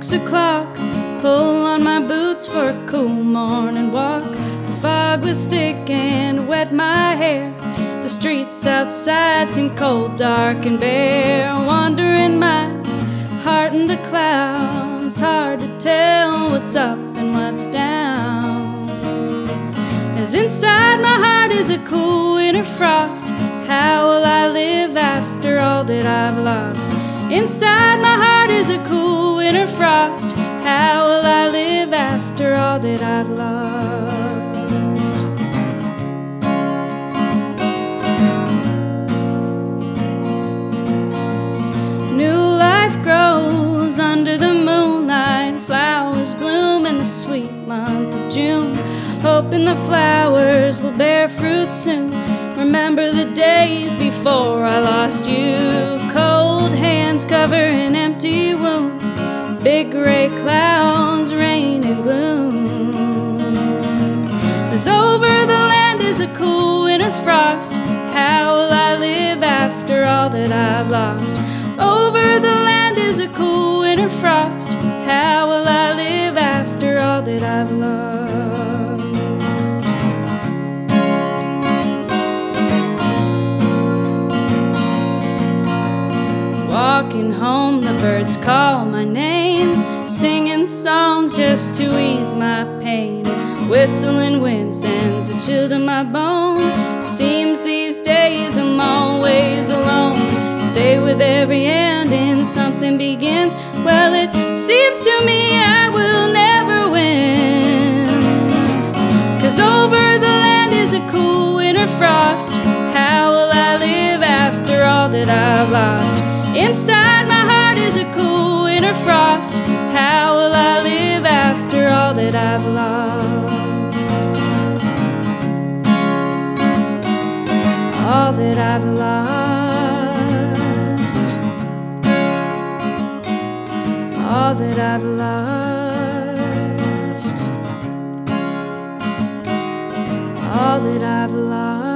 6 o'clock, pull on my boots for a cool morning walk. The fog was thick and wet my hair. The streets outside seemed cold, dark and bare. Wandering my heart in the clouds, hard to tell what's up and what's down. As inside my heart is a cool winter frost, how will I live after all that I've lost? Inside my heart is a cool winter frost, how will I live after all that I've lost? New life grows under the moonlight, flowers bloom in the sweet month of June, hoping the flowers will bear fruit soon. Remember the days before I lost you, cold hands cover an empty wound, big gray clouds, rain and gloom. As over the land is a cool winter frost, how will I live after all that I've lost? Over the land is a cool winter frost, how will I live after all that I've lost? Walking home, the birds call my name, singing songs just to ease my pain. Whistling wind sends a chill to my bone. Seems these days I'm always alone. Say with every ending something begins. Well, it seems to me I will never win. 'Cause over the land is a cool winter frost, how will I live after all that I've lost? Inside my heart is a cool winter frost, how will I live after all that I've lost? All that I've lost, all that I've lost, all that I've lost.